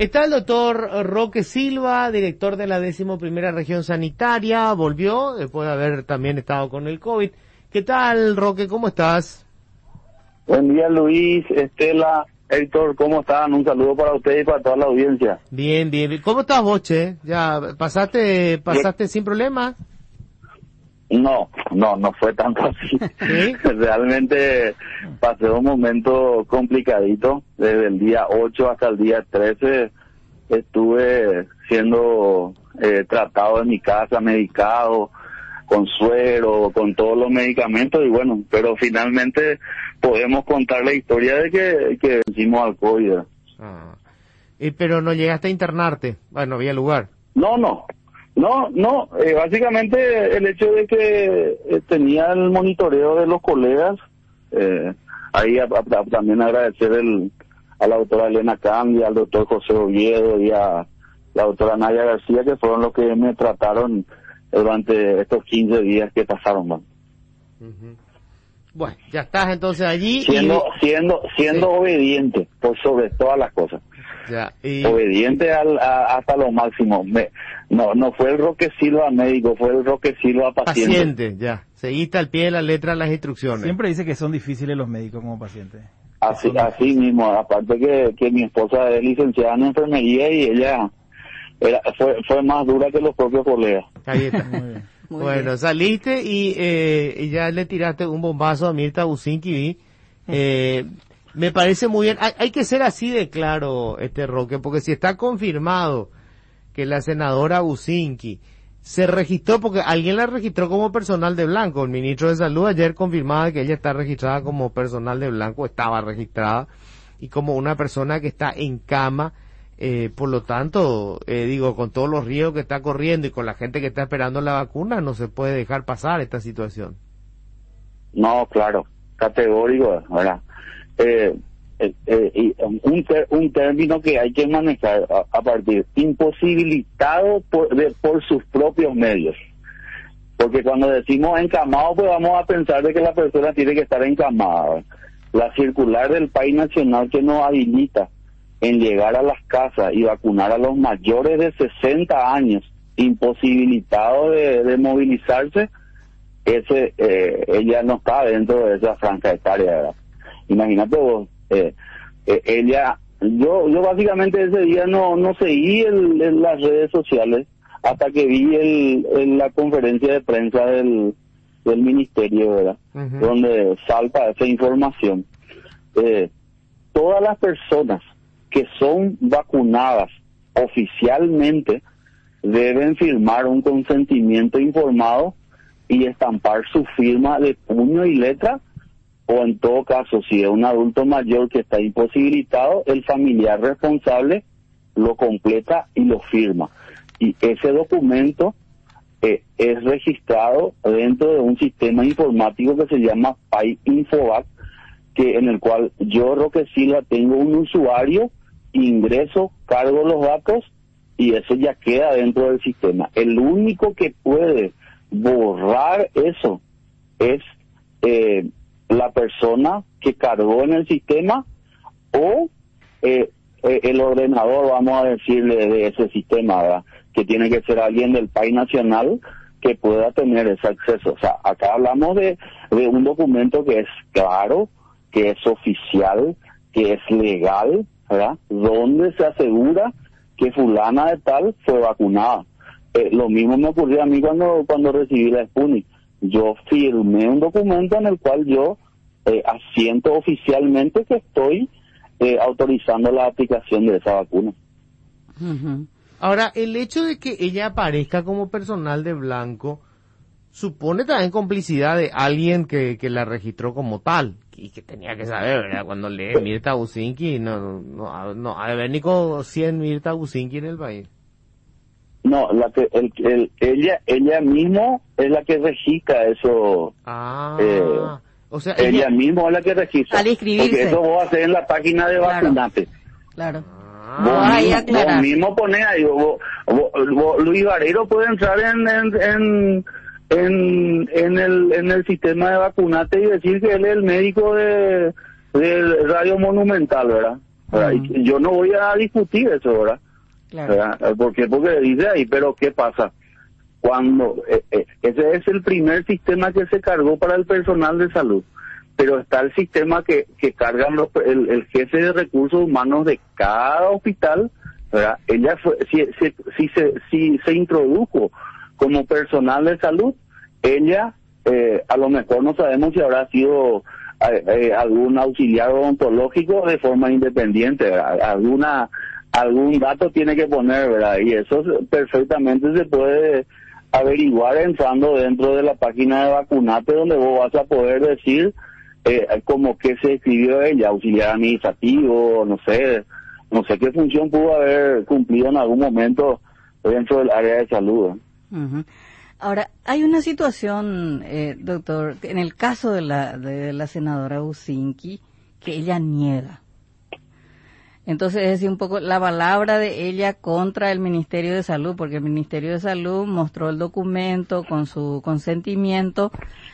Está el doctor Roque Silva, director de la 11ª Región Sanitaria, volvió después de haber también estado con el COVID. ¿Qué tal, Roque? ¿Cómo estás? Buen día, Luis, Estela, Héctor, ¿cómo están? Un saludo para ustedes y para toda la audiencia. Bien, bien. ¿Cómo estás vos, Che? ¿Ya pasaste sin problema? No fue tanto así. ¿Sí? Realmente pasé un momento complicadito. Desde el día 8 hasta el día 13 estuve siendo tratado en mi casa, medicado, con suero, con todos los medicamentos y bueno, pero finalmente podemos contar la historia de que vencimos al COVID. Pero no llegaste a internarte, no había lugar. No, básicamente el hecho de que tenía el monitoreo de los colegas, ahí también agradecer a la doctora Elena Candia, al doctor José Oviedo y a la doctora Nadia García, que fueron los que me trataron durante estos 15 días que pasaron. Uh-huh. Bueno, ya estás entonces allí. Siendo sí. Obediente por sobre todas las cosas. Ya, Obediente hasta lo máximo. No fue el Roque Silva médico, fue el Roque Silva paciente. Ya. Seguiste al pie de la letra las instrucciones. Siempre dice que son difíciles los médicos como pacientes. Así mismo, aparte que mi esposa es licenciada en enfermería y ella fue más dura que los propios colegas. Ahí está. Muy Bueno, bien. saliste y ya le tiraste un bombazo a Mirta Bucinki. Me parece muy bien. Hay que ser así de claro, Roque, porque si está confirmado que la senadora Bucinki se registró, porque alguien la registró como personal de blanco. El ministro de Salud ayer confirmaba que ella está registrada como personal de blanco, estaba registrada, y como una persona que está en cama. Por lo tanto, con todos los riesgos que está corriendo y con la gente que está esperando la vacuna, no se puede dejar pasar esta situación. No, claro, categórico, ¿verdad? Un término que hay que manejar a partir, imposibilitado por sus propios medios. Porque cuando decimos encamado, pues vamos a pensar de que la persona tiene que estar encamada, ¿verdad? La circular del país nacional que nos habilita en llegar a las casas y vacunar a los mayores de 60 años, imposibilitados de movilizarse, ella no está dentro de esa franja etaria, ¿verdad? Imagínate vos, yo básicamente ese día no seguí en las redes sociales hasta que vi la conferencia de prensa del ministerio, ¿verdad? Uh-huh. Donde salta esa información. Todas las personas que son vacunadas oficialmente deben firmar un consentimiento informado y estampar su firma de puño y letra, o en todo caso, si es un adulto mayor que está imposibilitado, el familiar responsable lo completa y lo firma. Y ese documento es registrado dentro de un sistema informático que se llama PAI Infobac, en el cual yo, Roque Silva, tengo un usuario, ingreso, cargo los datos y eso ya queda dentro del sistema. El único que puede borrar eso es la persona que cargó en el sistema o el ordenador, vamos a decirle, de ese sistema, ¿verdad? Que tiene que ser alguien del país nacional que pueda tener ese acceso. O sea, acá hablamos de un documento que es claro, que es oficial, que es legal, ¿verdad? Donde se asegura que fulana de tal fue vacunada. Lo mismo me ocurrió a mí cuando recibí la Sputnik. Yo firmé un documento en el cual yo asiento oficialmente que estoy autorizando la aplicación de esa vacuna. Uh-huh. Ahora, el hecho de que ella aparezca como personal de blanco supone también complicidad de alguien que la registró como tal y que tenía que saber, ¿verdad? Cuando lee Mirta Bucinki, no ha de haber ni con 100 Mirta Bucinki en el país. No, ella mismo es la que registra eso. O sea, ella misma es la que registra. Al inscribirse. Porque eso vos haces en la página de Vacunate. Claro. Vos mismo ponés ahí, Luis Barrero puede entrar en el sistema de Vacunate y decir que él es el médico de Radio Monumental, ¿verdad? ¿verdad? Y yo no voy a discutir eso, ¿verdad? Claro. ¿Verdad? ¿Por qué? Porque dice ahí, pero ¿qué pasa? Cuando ese es el primer sistema que se cargó para el personal de salud, pero está el sistema que cargan el jefe de recursos humanos de cada hospital, ¿verdad? Ella si se introdujo como personal de salud, ella a lo mejor no sabemos si habrá sido algún auxiliar odontológico de forma independiente, ¿verdad? Algún dato tiene que poner, ¿verdad? Y eso perfectamente se puede averiguar entrando dentro de la página de Vacunate, donde vos vas a poder decir como que se escribió ella, auxiliar administrativo, no sé qué función pudo haber cumplido en algún momento dentro del área de salud. Uh-huh. Ahora, hay una situación, doctor, en el caso de la senadora Usinki, que ella niega. Entonces, es decir, un poco la palabra de ella contra el Ministerio de Salud, porque el Ministerio de Salud mostró el documento con su consentimiento,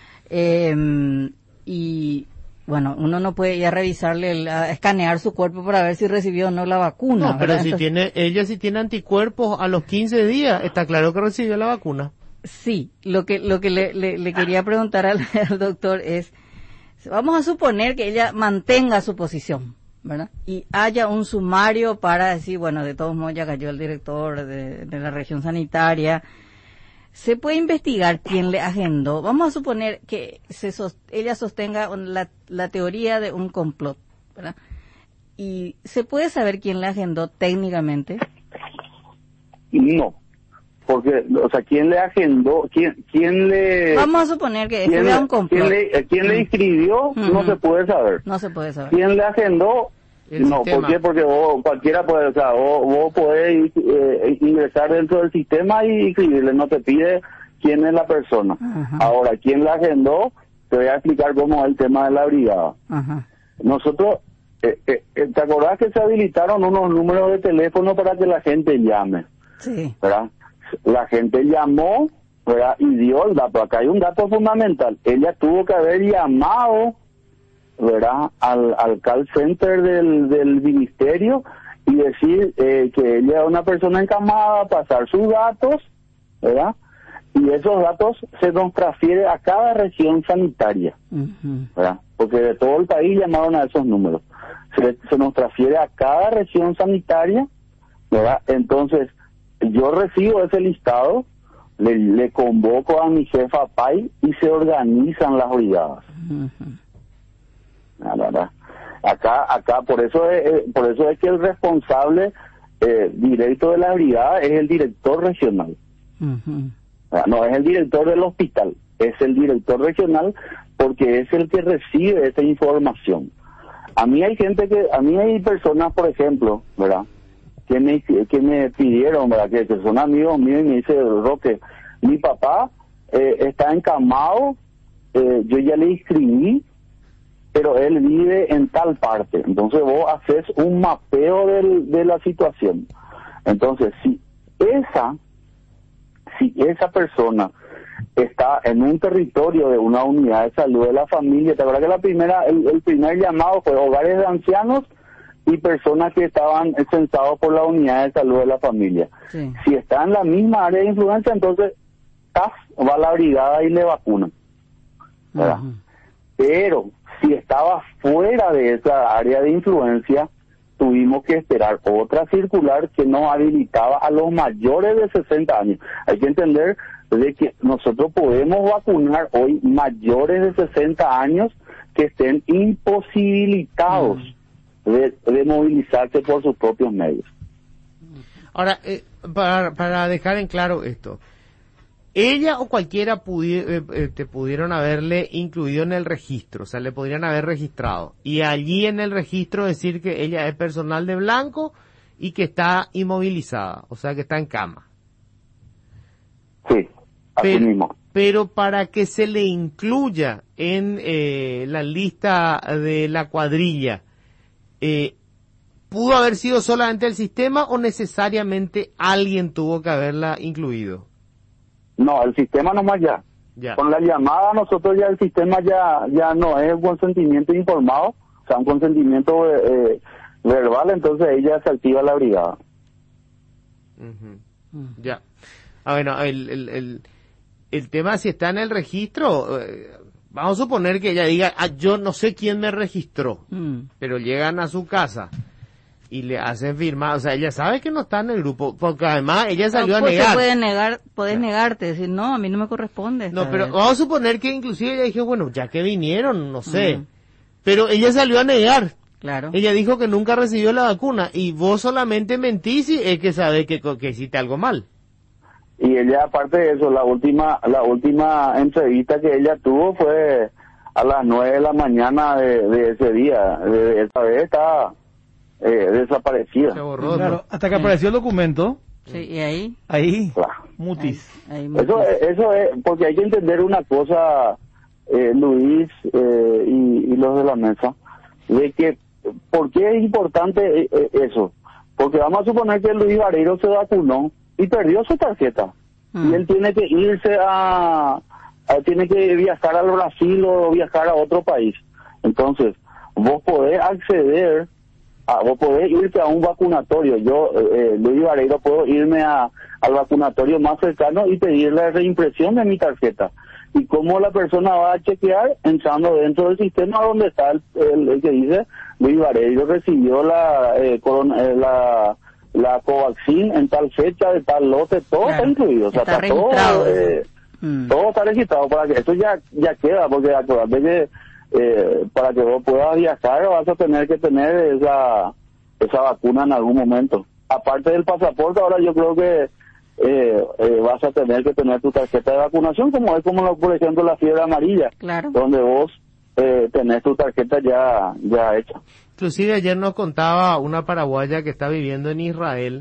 y bueno, uno no puede ya revisarle, escanear su cuerpo para ver si recibió o no la vacuna. No, pero ¿verdad? ella sí tiene anticuerpos a los 15 días, está claro que recibió la vacuna. Sí, lo que le quería preguntar al doctor es, vamos a suponer que ella mantenga su posición, ¿verdad? Y haya un sumario para decir, bueno, de todos modos ya cayó el director de la región sanitaria. ¿Se puede investigar quién le agendó? Vamos a suponer que ella sostenga la teoría de un complot, ¿verdad? ¿Y se puede saber quién le agendó técnicamente? No, porque, o sea, ¿quién le agendó? ¿Quién le...? Vamos a suponer que fue un complot. ¿Quién le inscribió? No se puede saber. No se puede saber. ¿Quién le agendó? No, ¿por qué? Porque cualquiera puede, o sea, vos podés ingresar dentro del sistema y inscribirle, no te pide quién es la persona. Ajá. Ahora, ¿quién la agendó? Te voy a explicar cómo es el tema de la brigada. Ajá. Nosotros, ¿te acordás que se habilitaron unos números de teléfono para que la gente llame? Sí. ¿Verdad? La gente llamó, ¿verdad? Y dio el dato. Acá hay un dato fundamental. Ella tuvo que haber llamado, ¿verdad?, al call center del ministerio y decir que ella es una persona encamada, pasar sus datos, ¿verdad? Y esos datos se nos transfiere a cada región sanitaria, ¿verdad? Porque de todo el país llamaron a esos números. Se nos transfiere a cada región sanitaria, ¿verdad? Entonces, yo recibo ese listado, le convoco a mi jefa PAI y se organizan las brigadas. Acá por eso es que el responsable directo de la brigada es el director regional. No es el director del hospital, es el director regional, porque es el que recibe esa información. A mí hay personas, por ejemplo, ¿verdad?, que me pidieron, ¿verdad?, que son amigos míos, y me dice, Roque, mi papá está encamado, yo ya le inscribí, pero él vive en tal parte. Entonces vos haces un mapeo de la situación. Entonces, si esa persona está en un territorio de una unidad de salud de la familia, te acuerdas que el primer llamado fue hogares de ancianos y personas que estaban censados por la unidad de salud de la familia. Sí. Si está en la misma área de influencia, entonces va a la brigada y le vacunan, ¿verdad? Pero si estaba fuera de esa área de influencia, tuvimos que esperar otra circular que nos habilitaba a los mayores de 60 años. Hay que entender de que nosotros podemos vacunar hoy mayores de 60 años que estén imposibilitados de movilizarse por sus propios medios. Ahora, para dejar en claro esto, ella o cualquiera pudieron haberle incluido en el registro, o sea, le podrían haber registrado, y allí en el registro decir que ella es personal de blanco y que está inmovilizada, o sea, que está en cama. Sí, así mismo. Pero para que se le incluya en la lista de la cuadrilla, ¿pudo haber sido solamente el sistema o necesariamente alguien tuvo que haberla incluido? No, el sistema nomás ya. Con la llamada nosotros ya el sistema ya no es un consentimiento informado, o sea, un consentimiento verbal, entonces ella se activa la brigada. Ya. Bueno, el tema si está en el registro, vamos a suponer que ella diga, yo no sé quién me registró, pero llegan a su casa y le hacen firmar, o sea, ella sabe que no está en el grupo, porque además ella salió a negar. Puedes negarte, decir, no, a mí no me corresponde. No, pero vamos a suponer que inclusive ella dijo, bueno, ya que vinieron, no sé, pero ella salió a negar. Claro. Ella dijo que nunca recibió la vacuna y vos solamente mentís y es que sabés que hiciste algo mal. Y ella, aparte de eso, la última entrevista que ella tuvo fue a las 9 de la mañana de ese día. Esta vez está desaparecida. Se borró. Claro, hasta que apareció el documento. Sí, y ahí. Ahí, Claro. mutis. Ahí Eso es, porque hay que entender una cosa, Luis y los de la mesa, de que, ¿por qué es importante eso? Porque vamos a suponer que Luis Vareiro se vacunó y perdió su tarjeta. Y él tiene que irse tiene que viajar al Brasil o viajar a otro país. Entonces, vos podés acceder, vos podés irte a un vacunatorio. Yo, Luis Vareiro, puedo irme al vacunatorio más cercano y pedir la reimpresión de mi tarjeta. Y cómo la persona va a chequear entrando dentro del sistema donde está el que dice Luis Vareiro recibió la Covaxin en tal fecha, de tal lote, todo claro, está incluido. O sea, está todo, registrado. todo está registrado para que esto ya queda, porque acordate que para que vos puedas viajar vas a tener que tener esa vacuna en algún momento. Aparte del pasaporte, ahora yo creo que vas a tener que tener tu tarjeta de vacunación, como por ejemplo la fiebre amarilla, claro, donde vos tenés tu tarjeta ya hecha. Inclusive ayer nos contaba una paraguaya que está viviendo en Israel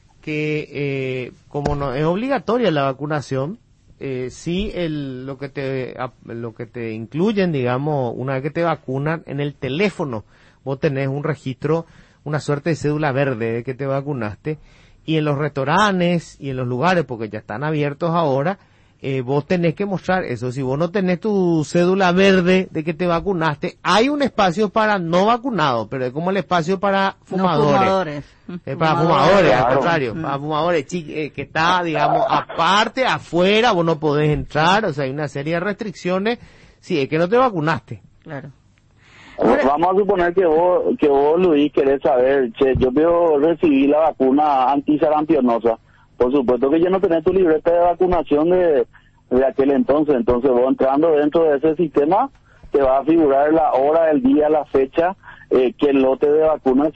que como no es obligatoria la vacunación, sí lo que te incluyen, digamos, una vez que te vacunan en el teléfono, vos tenés un registro, una suerte de cédula verde de que te vacunaste, y en los restaurantes y en los lugares, porque ya están abiertos ahora, vos tenés que mostrar eso. Si vos no tenés tu cédula verde de que te vacunaste, hay un espacio para no vacunados, pero es como el espacio para fumadores. Para fumadores, al contrario, para fumadores que está, digamos, aparte, afuera, vos no podés entrar, o sea, hay una serie de restricciones, si es que no te vacunaste. Claro. Vamos a suponer que vos, Luis, querés saber, yo recibí la vacuna antisarampionosa. Por supuesto que ya no tenés tu libreta de vacunación de aquel entonces vos entrando dentro de ese sistema, te va a figurar la hora, el día, la fecha, que el lote de vacunas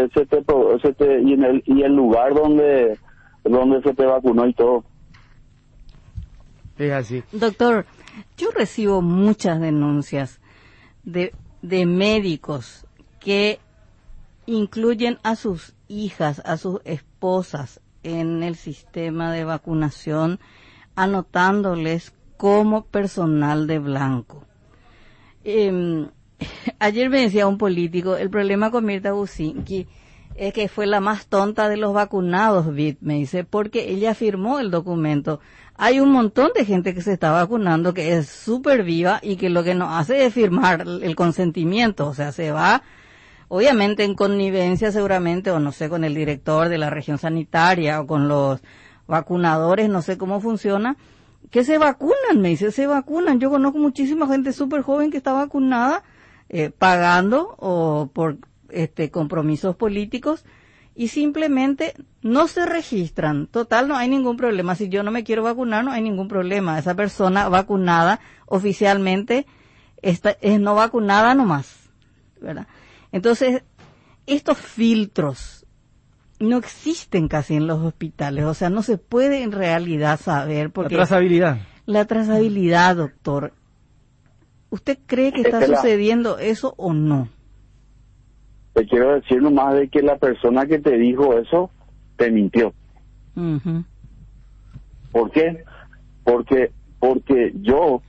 y el lugar donde se te vacunó y todo. Es así. Doctor, yo recibo muchas denuncias de médicos que incluyen a sus hijas, a sus esposas en el sistema de vacunación, anotándoles como personal de blanco. Ayer me decía un político, el problema con Mirta Bucinqui es que fue la más tonta de los vacunados, me dice, porque ella firmó el documento. Hay un montón de gente que se está vacunando que es súper viva y que lo que no hace es firmar el consentimiento, o sea, se va obviamente en connivencia seguramente, o no sé, con el director de la región sanitaria o con los vacunadores, no sé cómo funciona, que se vacunan, me dice, se vacunan. Yo conozco muchísima gente súper joven que está vacunada, pagando o por compromisos políticos, y simplemente no se registran. Total, no hay ningún problema. Si yo no me quiero vacunar, no hay ningún problema. Esa persona vacunada oficialmente es no vacunada nomás, ¿verdad? Entonces, estos filtros no existen casi en los hospitales, o sea, no se puede en realidad saber porque... La trazabilidad, doctor. ¿Usted cree que está sucediendo eso o no? Te quiero decir nomás de que la persona que te dijo eso te mintió. Uh-huh. ¿Por qué? Porque yo,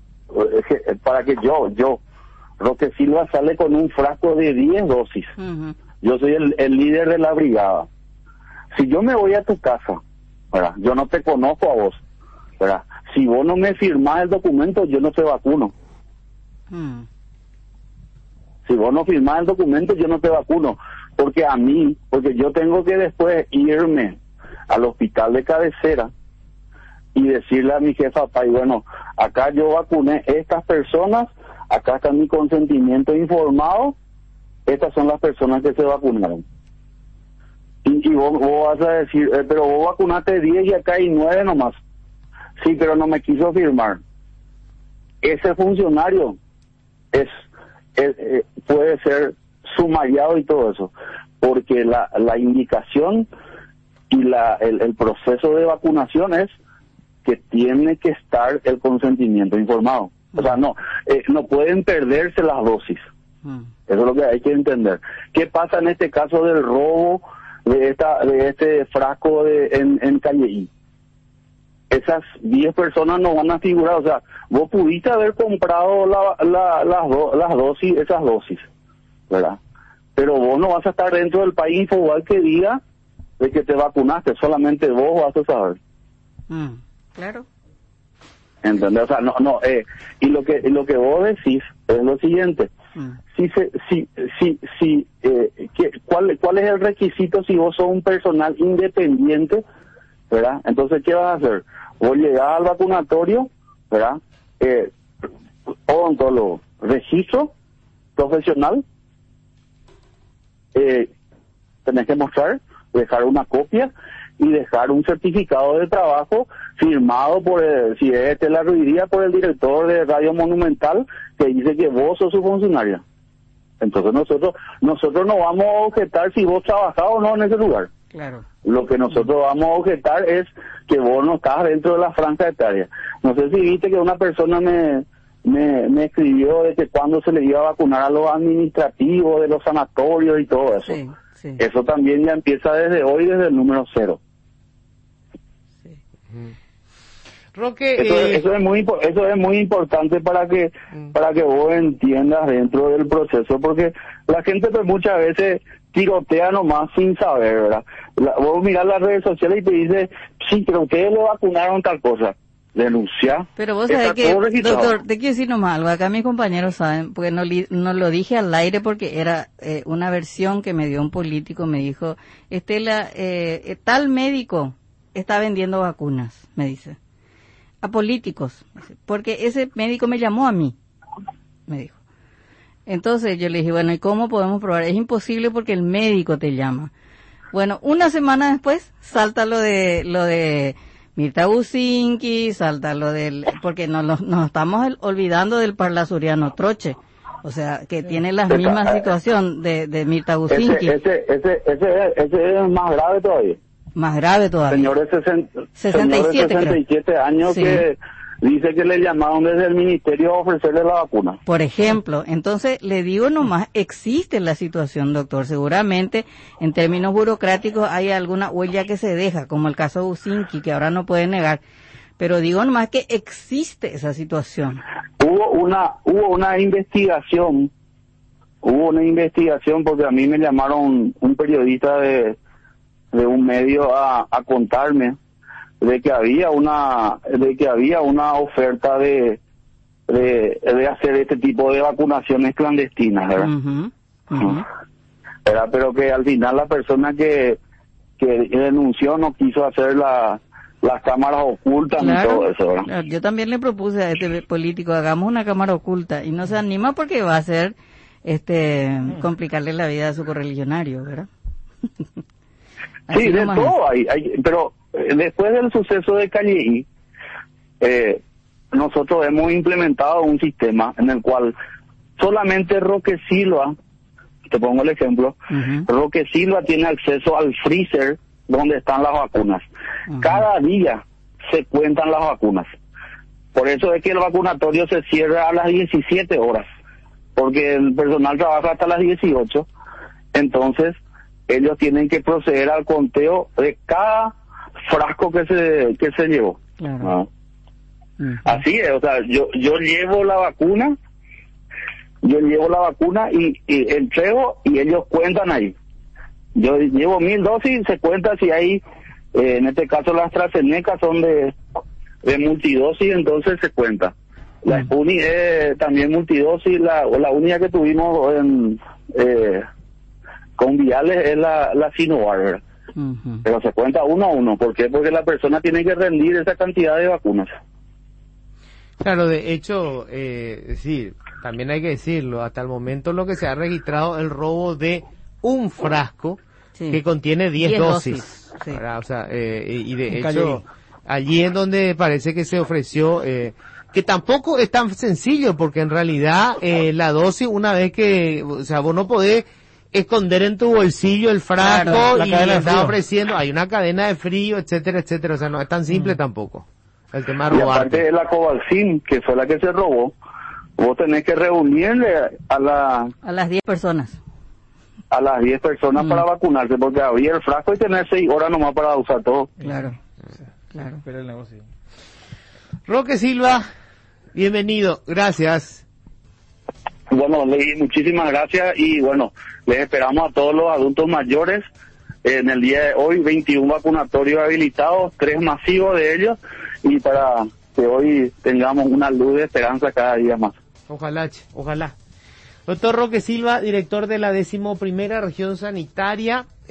Roque Silva sale con un frasco de 10 dosis. Uh-huh. Yo soy el líder de la brigada. Si yo me voy a tu casa, ¿verdad? Yo no te conozco a vos, ¿verdad? Si vos no me firmás el documento, yo no te vacuno. Uh-huh. Si vos no firmás el documento, yo no te vacuno. porque yo tengo que después irme al hospital de cabecera y decirle a mi jefa, y bueno, acá yo vacuné estas personas, acá está mi consentimiento informado, estas son las personas que se vacunaron. Y vos vas a decir, pero vos vacunaste 10 y acá hay 9 nomás. Sí, pero no me quiso firmar. Ese funcionario puede ser sumariado y todo eso, porque la indicación y el proceso de vacunación es que tiene que estar el consentimiento informado. O sea, no pueden perderse las dosis. Eso es lo que hay que entender. ¿Qué pasa en este caso del robo de este frasco en Calleí? Esas 10 personas no van a figurar. O sea, vos pudiste haber comprado las dosis, esas dosis, ¿verdad? Pero vos no vas a estar dentro del país igual que diga de que te vacunaste, solamente vos vas a saber. Claro. ¿Entendés? O sea, y lo que vos decís es lo siguiente. ¿Cuál es el requisito si vos sos un personal independiente, ¿verdad? Entonces, ¿qué vas a hacer? Vos llegás al vacunatorio, ¿verdad? Odontólogo, registro profesional, tenés que mostrar, dejar una copia y dejar un certificado de trabajo firmado por si es la ruiría, por el director de Radio Monumental, que dice que vos sos su funcionaria. Entonces nosotros no vamos a objetar si vos trabajás o no en ese lugar. Claro. Lo que nosotros vamos a objetar es que vos no estás dentro de la franja etaria. No sé si viste que una persona me escribió de que cuando se le iba a vacunar a los administrativos de los sanatorios y todo eso. Sí, sí. Eso también ya empieza desde hoy, desde el número 0. Sí. Roque, eso es muy importante para que vos entiendas dentro del proceso, porque la gente pues muchas veces tirotea nomás sin saber, ¿verdad? Vos mirás las redes sociales y te dice, sí, pero ustedes lo vacunaron tal cosa. Denuncia. Pero vos sabés que, doctor, te quiero decir nomás algo, acá mis compañeros saben, porque no lo dije al aire porque era una versión que me dio un político, me dijo, Estela, tal médico está vendiendo vacunas, me dice, a políticos, porque ese médico me llamó a mí, me dijo. Entonces yo le dije, bueno, ¿y cómo podemos probar? Es imposible porque el médico te llama. Bueno, una semana después salta lo de Mirta Bucinqui, salta lo porque nos estamos olvidando del parlasuriano Troche, o sea, que tiene la misma situación de Mirta Bucinqui. Ese es más grave todavía. Más grave todavía. Señor de 67 años, sí, que dice que le llamaron desde el ministerio a ofrecerle la vacuna. Por ejemplo, entonces le digo nomás, existe la situación, doctor. Seguramente en términos burocráticos hay alguna huella que se deja, como el caso de Bucinqui, que ahora no puede negar. Pero digo nomás que existe esa situación. Hubo una investigación porque a mí me llamaron un periodista de un medio a contarme de que había una oferta de hacer este tipo de vacunaciones clandestinas, ¿verdad? Pero que al final la persona que denunció no quiso hacer las cámaras ocultas, claro, y todo eso, ¿verdad? Claro. Yo también le propuse a este político, hagamos una cámara oculta, y no se anima porque va a ser complicarle la vida a su correligionario, ¿verdad? Sí, de todo hay, pero después del suceso de Calleí, nosotros hemos implementado un sistema en el cual solamente Roque Silva, te pongo el ejemplo, Roque Silva tiene acceso al freezer donde están las vacunas. Cada día se cuentan las vacunas. Por eso es que el vacunatorio se cierra a las 17 horas, porque el personal trabaja hasta las 18. Entonces, ellos tienen que proceder al conteo de cada frasco que se llevó. Claro. Así es, o sea, yo llevo la vacuna y entrego y ellos cuentan ahí. Yo llevo 1000 dosis, se cuenta si hay, en este caso las AstraZeneca son de multidosis, entonces se cuenta. La Sputnik es también multidosis, la única que tuvimos con viales es la Sinovac, ¿verdad? Ujú. Pero se cuenta uno a uno. ¿Por qué? Porque la persona tiene que rendir esa cantidad de vacunas. Claro, de hecho, sí, también hay que decirlo, hasta el momento lo que se ha registrado el robo de un frasco Sí. que contiene 10 dosis. Sí. ¿Verdad? O sea, y de En hecho, Callerí. allí es donde parece que se ofreció, que tampoco es tan sencillo, porque en realidad la dosis, una vez que, o sea, vos no podés esconder en tu bolsillo el frasco Claro, la y cadena de andar frío. ofreciendo, hay una cadena de frío, etcétera, etcétera, o sea, no es tan simple tampoco el tema de Y aparte robarte. de la Covalcin, que fue la que se robó, vos tenés que reunirle A las 10 personas. a las 10 personas Mm. para vacunarse, porque había el frasco y tener 6 horas nomás para usar todo. Claro. Claro. Pero el negocio. Roque Silva, bienvenido, gracias. Bueno, Ley, muchísimas gracias y bueno, les esperamos a todos los adultos mayores en el día de hoy, 21 vacunatorios habilitados, 3 masivos de ellos, y para que hoy tengamos una luz de esperanza cada día más. Ojalá, ojalá. Doctor Roque Silva, director de la 11ª Región Sanitaria.